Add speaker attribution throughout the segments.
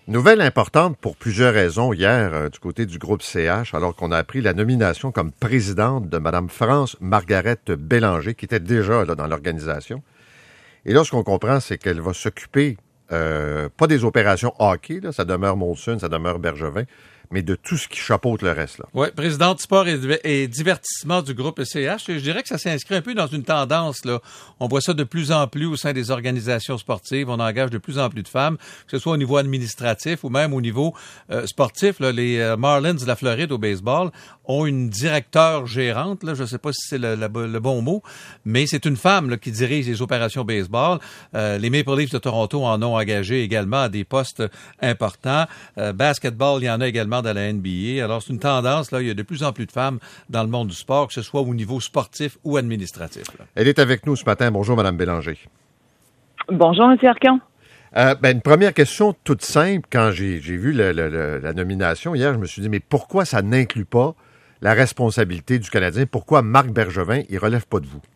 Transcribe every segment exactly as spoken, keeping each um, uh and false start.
Speaker 1: Nouvelle importante pour plusieurs raisons hier euh, du côté du groupe C H, alors qu'on a appris la nomination comme présidente de Mme France-Margaret Bélanger, qui était déjà là, dans l'organisation. Et là, ce qu'on comprend, c'est qu'elle va s'occuper, euh, pas des opérations hockey, là, ça demeure Molson, ça demeure Bergevin, mais de tout ce qui chapeaute le reste.
Speaker 2: Oui, présidente sport et, et divertissement du groupe C H. Je dirais que ça s'inscrit un peu dans une tendance, là. On voit ça de plus en plus au sein des organisations sportives. On engage de plus en plus de femmes, que ce soit au niveau administratif ou même au niveau euh, sportif. Là. Les euh, Marlins de la Floride au baseball ont une directeur gérante, là. Je ne sais pas si c'est le, le, le bon mot, mais c'est une femme là, qui dirige les opérations baseball. Euh, les Maple Leafs de Toronto en ont engagé également à des postes importants. Euh, basketball, il y en a également dans la N B A. Alors, c'est une tendance, là, il y a de plus en plus de femmes dans le monde du sport, que ce soit au niveau sportif ou administratif. Là.
Speaker 1: Elle est avec nous ce matin. Bonjour, Mme Bélanger.
Speaker 3: Bonjour, M. Arcan.
Speaker 1: Euh, ben, une première question toute simple. Quand j'ai, j'ai vu le, le, le, la nomination hier, je me suis dit, mais pourquoi ça n'inclut pas la responsabilité du Canadien? Pourquoi Marc Bergevin, il ne relève pas de vous?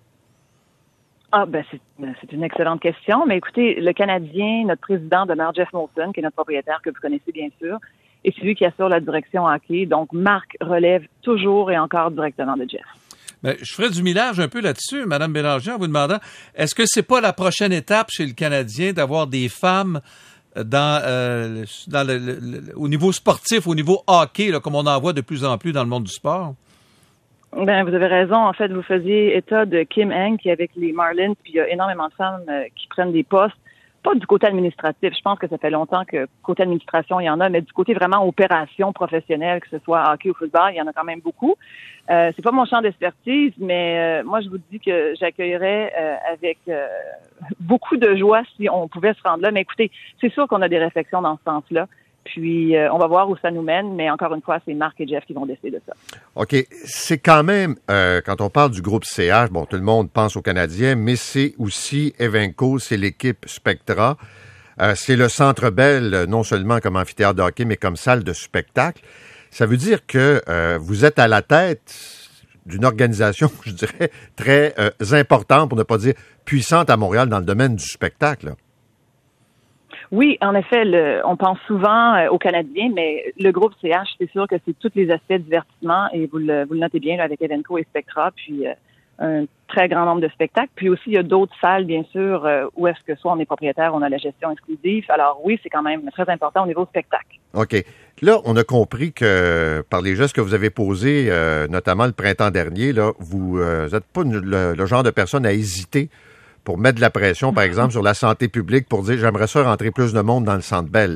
Speaker 3: Ah, ben, c'est, c'est une excellente question. Mais écoutez, le Canadien, notre président demeure Jeff Molson, qui est notre propriétaire, que vous connaissez bien sûr, et c'est lui qui assure la direction hockey. Donc, Marc relève toujours et encore directement de Jeff.
Speaker 2: Ben, je ferai du millage un peu là-dessus, Mme Bélanger, en vous demandant, est-ce que c'est pas la prochaine étape chez le Canadien d'avoir des femmes dans, euh, dans le, le, le, au niveau sportif, au niveau hockey, là, comme on en voit de plus en plus dans le monde du sport?
Speaker 3: Ben, vous avez raison. En fait, vous faisiez état de Kim Ng, qui est avec les Marlins, puis il y a énormément de femmes euh, qui prennent des postes. Pas du côté administratif. Je pense que ça fait longtemps que côté administration, il y en a, mais du côté vraiment opération professionnelle, que ce soit hockey ou football, il y en a quand même beaucoup. Euh, c'est pas mon champ d'expertise, mais euh, moi, je vous dis que j'accueillerais euh, avec euh, beaucoup de joie si on pouvait se rendre là. Mais écoutez, c'est sûr qu'on a des réflexions dans ce sens-là. Puis, euh, on va voir où ça nous mène, mais encore une fois, c'est Marc et Jeff qui vont décider de ça.
Speaker 1: OK. C'est quand même, euh, quand on parle du groupe C H, bon, tout le monde pense aux Canadiens, mais c'est aussi Evenco, c'est l'équipe Spectra. Euh, c'est le Centre Bell, non seulement comme amphithéâtre de hockey, mais comme salle de spectacle. Ça veut dire que euh, vous êtes à la tête d'une organisation, je dirais, très euh, importante, pour ne pas dire puissante à Montréal dans le domaine du spectacle, là.
Speaker 3: Oui, en effet, le, on pense souvent euh, aux Canadiens, mais le groupe C H, c'est sûr que c'est tous les aspects de divertissement, et vous le, vous le notez bien là, avec Evenco et Spectra, puis euh, un très grand nombre de spectacles. Puis aussi, il y a d'autres salles, bien sûr, euh, où est-ce que soit on est propriétaire, on a la gestion exclusive. Alors oui, c'est quand même très important au niveau spectacle.
Speaker 1: OK. Là, on a compris que par les gestes que vous avez posés, euh, notamment le printemps dernier, là, vous n'êtes euh, pas le, le genre de personne à hésiter pour mettre de la pression, par exemple, sur la santé publique, pour dire « j'aimerais ça rentrer plus de monde dans le Centre Bell ».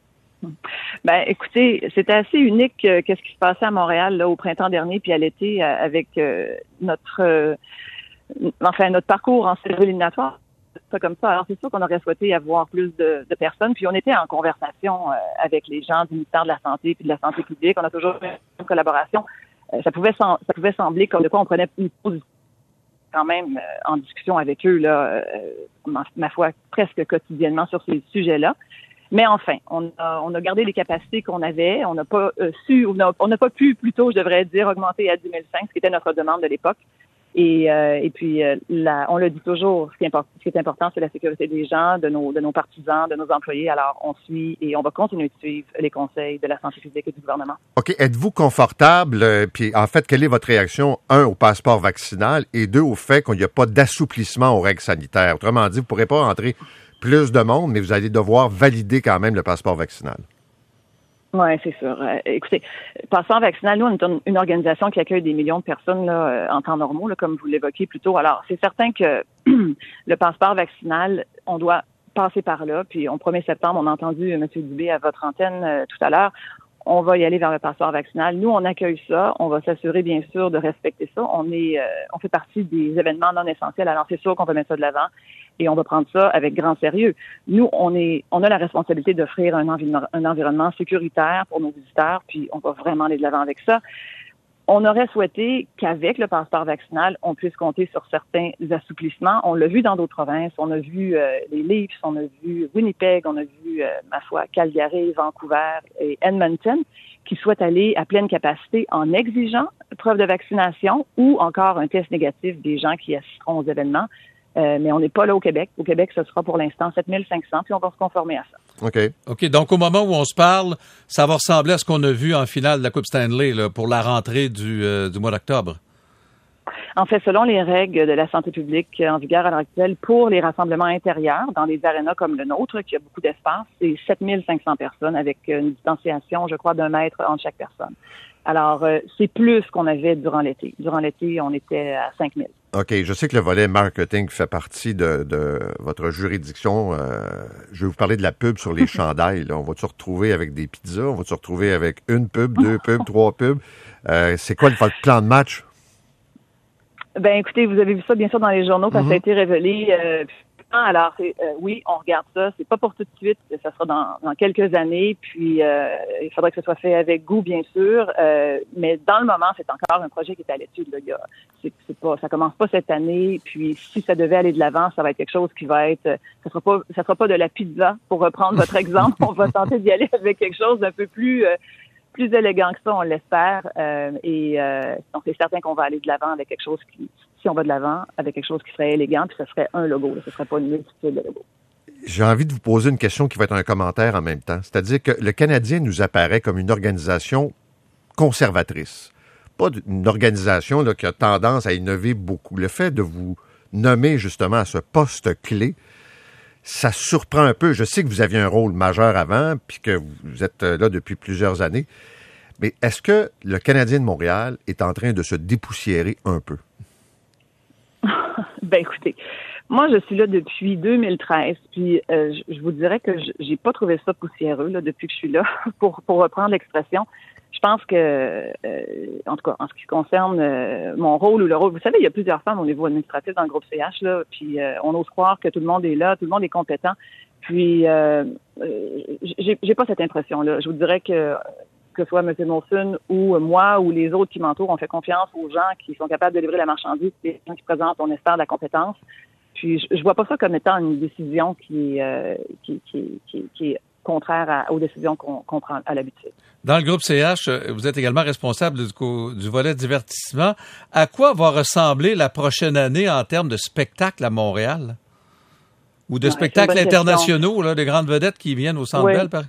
Speaker 3: Ben, écoutez, c'était assez unique euh, qu'est-ce qui se passait à Montréal là, au printemps dernier puis à l'été euh, avec euh, notre euh, enfin notre parcours en séries éliminatoires. Ça comme ça. Alors c'est sûr qu'on aurait souhaité avoir plus de, de personnes. Puis on était en conversation euh, avec les gens du ministère de la Santé puis de la Santé publique. On a toujours eu une collaboration. Euh, ça pouvait sem- ça pouvait sembler comme de quoi on prenait une position quand même euh, en discussion avec eux, là, euh, ma, ma foi, presque quotidiennement sur ces sujets-là. Mais enfin, on a, on a gardé les capacités qu'on avait. On n'a pas euh, su, on n'a, on n'a pas pu, plutôt, je devrais dire, augmenter à dix mille cinq, ce qui était notre demande de l'époque. Et, euh, et puis, euh, la, on le dit toujours, ce qui, est import- ce qui est important, c'est la sécurité des gens, de nos, de nos partisans, de nos employés. Alors, on suit et on va continuer de suivre les conseils de la santé publique et du gouvernement.
Speaker 1: OK. Êtes-vous confortable? Euh, puis, en fait, quelle est votre réaction, un, au passeport vaccinal et deux, au fait qu'il n'y a pas d'assouplissement aux règles sanitaires? Autrement dit, vous ne pourrez pas entrer plus de monde, mais vous allez devoir valider quand même le passeport vaccinal.
Speaker 3: Oui, c'est sûr. Euh, écoutez, passeport vaccinal, nous, on est une, une organisation qui accueille des millions de personnes là, euh, en temps normaux, là, comme vous l'évoquiez plus tôt. Alors, c'est certain que le passeport vaccinal, on doit passer par là. Puis, au premier septembre, on a entendu M. Dubé à votre antenne euh, tout à l'heure. On va y aller vers le passeport vaccinal. Nous, on accueille ça. On va s'assurer, bien sûr, de respecter ça. On est, euh, on fait partie des événements non essentiels. Alors, c'est sûr qu'on va mettre ça de l'avant et on va prendre ça avec grand sérieux. Nous, on est, on a la responsabilité d'offrir un, envi- un environnement sécuritaire pour nos visiteurs, puis on va vraiment aller de l'avant avec ça. On aurait souhaité qu'avec le passeport vaccinal, on puisse compter sur certains assouplissements. On l'a vu dans d'autres provinces. On a vu euh, les Leafs, on a vu Winnipeg, on a vu, euh, ma foi, Calgary, Vancouver et Edmonton, qui souhaitent aller à pleine capacité en exigeant preuve de vaccination ou encore un test négatif des gens qui assisteront aux événements. Euh, mais on n'est pas là au Québec. Au Québec, ce sera pour l'instant sept mille cinq cents, puis on va se conformer à ça.
Speaker 1: OK.
Speaker 2: OK, donc au moment où on se parle, ça va ressembler à ce qu'on a vu en finale de la Coupe Stanley là, pour la rentrée du, euh, du mois d'octobre.
Speaker 3: En fait, selon les règles de la santé publique en vigueur à l'heure actuelle, pour les rassemblements intérieurs, dans des arénas comme le nôtre, qui a beaucoup d'espace, c'est sept mille cinq cents personnes avec une distanciation, je crois, d'un mètre entre chaque personne. Alors, euh, c'est plus qu'on avait durant l'été. Durant l'été, on était à cinq mille.
Speaker 1: OK. Je sais que le volet marketing fait partie de, de votre juridiction. Euh, je vais vous parler de la pub sur les chandails. Là. On va se retrouver avec des pizzas? On va se retrouver avec une pub, deux pubs, trois pubs? Euh, c'est quoi votre plan de match?
Speaker 3: Ben, écoutez, vous avez vu ça, bien sûr, dans les journaux, quand mm-hmm. ça a été révélé. Euh, alors, c'est, euh, oui, on regarde ça. C'est pas pour tout de suite. Ça sera dans, dans quelques années. Puis, euh, il faudrait que ce soit fait avec goût, bien sûr. Euh, mais dans le moment, c'est encore un projet qui est à l'étude. Là. Il y a, c'est, c'est pas, ça commence pas cette année. Puis, si ça devait aller de l'avant, ça va être quelque chose qui va être. Ça sera pas, ça sera pas de la pizza, pour reprendre votre exemple. On va tenter d'y aller avec quelque chose d'un peu plus. Euh, plus élégant que ça, on l'espère. Euh, et euh, donc, c'est certain qu'on va aller de l'avant avec quelque chose qui, si on va de l'avant, avec quelque chose qui serait élégant, puis ce serait un logo. Là, ce ne serait pas une multitude de logos.
Speaker 1: J'ai envie de vous poser une question qui va être un commentaire en même temps. C'est-à-dire que le Canadien nous apparaît comme une organisation conservatrice. Pas une organisation là, qui a tendance à innover beaucoup. Le fait de vous nommer justement à ce poste clé, ça surprend un peu. Je sais que vous aviez un rôle majeur avant, puis que vous êtes là depuis plusieurs années. Mais est-ce que le Canadien de Montréal est en train de se dépoussiérer un peu?
Speaker 3: Ben écoutez, moi je suis là depuis deux mille treize, puis euh, je, je vous dirais que je, j'ai pas trouvé ça poussiéreux là depuis que je suis là, pour pour reprendre l'expression. Je pense que, euh, en tout cas, en ce qui concerne euh, mon rôle ou le rôle, vous savez, il y a plusieurs femmes au niveau administratif dans le groupe C H, là, puis euh, on ose croire que tout le monde est là, tout le monde est compétent. Puis, euh, j'ai, j'ai pas cette impression-là. Je vous dirais que, que ce soit M. Molson ou moi ou les autres qui m'entourent, on fait confiance aux gens qui sont capables de livrer la marchandise, les gens qui présentent, on espère, de la compétence. Puis, je, je vois pas ça comme étant une décision qui, euh, qui, qui, qui, qui est contraire à, aux décisions qu'on, qu'on prend à l'habitude.
Speaker 2: Dans le groupe C H, vous êtes également responsable du, du volet divertissement. À quoi va ressembler la prochaine année en termes de spectacles à Montréal? Ou de ouais, spectacles internationaux, là, de grandes vedettes qui viennent au Centre
Speaker 3: oui.
Speaker 2: Bell? Par...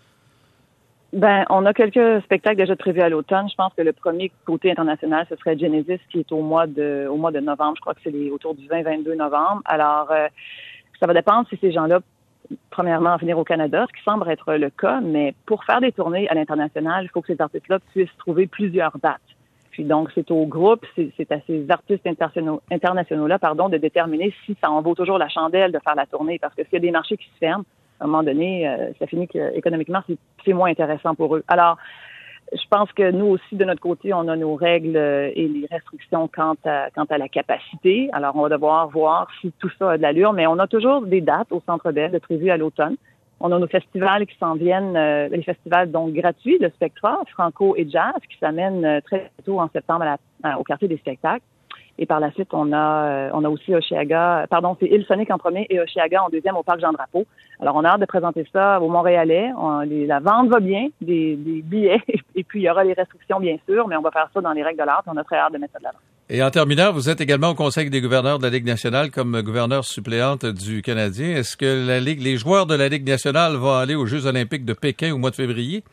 Speaker 3: Ben, on a quelques spectacles déjà prévus à l'automne. Je pense que le premier côté international, ce serait Genesis, qui est au mois de au mois de novembre. Je crois que c'est les, autour du vingt vingt-deux novembre. Alors, euh, ça va dépendre si ces gens-là premièrement, venir au Canada, ce qui semble être le cas, mais pour faire des tournées à l'international, il faut que ces artistes-là puissent trouver plusieurs dates. Puis donc, c'est au groupe, c'est, c'est à ces artistes internationaux, internationaux-là, pardon, de déterminer si ça en vaut toujours la chandelle de faire la tournée, parce que s'il y a des marchés qui se ferment, à un moment donné, euh, ça finit que économiquement, c'est, c'est moins intéressant pour eux. Alors, je pense que nous aussi, de notre côté, on a nos règles et les restrictions quant à, quant à la capacité. Alors, on va devoir voir si tout ça a de l'allure, mais on a toujours des dates au Centre Bell de prévues à l'automne. On a nos festivals qui s'en viennent, euh, les festivals donc gratuits de Spectra, Franco et Jazz, qui s'amènent euh, très tôt en septembre à la, à, au quartier des spectacles. Et par la suite, on a euh, on a aussi Oshéaga, pardon, c'est Île Sonic en premier et Oshéaga en deuxième au Parc Jean-Drapeau. Alors, on a hâte de présenter ça aux Montréalais. On, les, la vente va bien, des, des billets, et puis il y aura les restrictions, bien sûr, mais on va faire ça dans les règles de l'art, et on a très hâte de mettre ça de l'avant.
Speaker 2: Et en terminant, vous êtes également au Conseil des gouverneurs de la Ligue nationale comme gouverneur suppléante du Canadien. Est-ce que la Ligue, les joueurs de la Ligue nationale vont aller aux Jeux olympiques de Pékin au mois de février?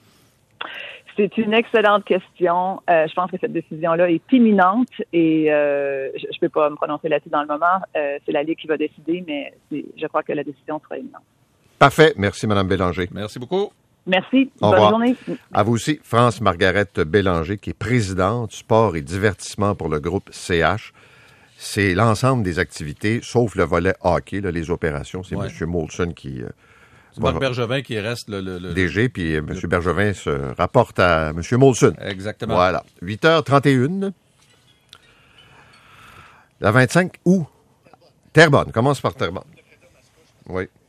Speaker 3: C'est une excellente question. Euh, je pense que cette décision-là est imminente et euh, je ne peux pas me prononcer là-dessus dans le moment. Euh, c'est la Ligue qui va décider, mais c'est, je crois que la décision sera imminente.
Speaker 1: Parfait. Merci, Mme Bélanger.
Speaker 2: Merci beaucoup.
Speaker 3: Merci.
Speaker 1: Au
Speaker 3: Bonne
Speaker 1: revoir.
Speaker 3: journée.
Speaker 1: À vous aussi, France-Margaret Bélanger, qui est présidente sport et divertissement pour le groupe C H. C'est l'ensemble des activités, sauf le volet hockey, là, les opérations. C'est ouais. M. Molson qui... Euh,
Speaker 2: C'est Marc Bergevin qui reste le... le, le
Speaker 1: D G, puis M. Le... Bergevin se rapporte à M. Molson.
Speaker 2: Exactement.
Speaker 1: Voilà. huit heures trente et une. La vingt-cinq août. Terrebonne. Commence par Terrebonne. Oui.